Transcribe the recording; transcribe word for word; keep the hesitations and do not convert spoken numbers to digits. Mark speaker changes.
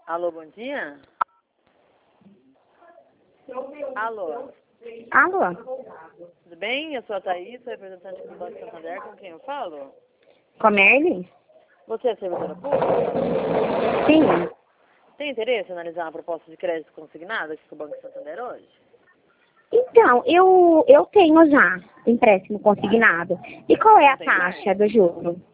Speaker 1: Alô, bom dia? Alô,
Speaker 2: Alô?
Speaker 1: tudo bem? Eu sou a Thaís, sou representante do Banco Santander, com quem eu falo?
Speaker 2: Com a Merle?
Speaker 1: Você é servidora pública?
Speaker 2: Sim.
Speaker 1: Tem interesse em analisar uma proposta de crédito consignado aqui com o Banco Santander hoje?
Speaker 2: Então, eu, eu tenho já empréstimo consignado. E qual é a
Speaker 1: Tem.
Speaker 2: taxa do juro?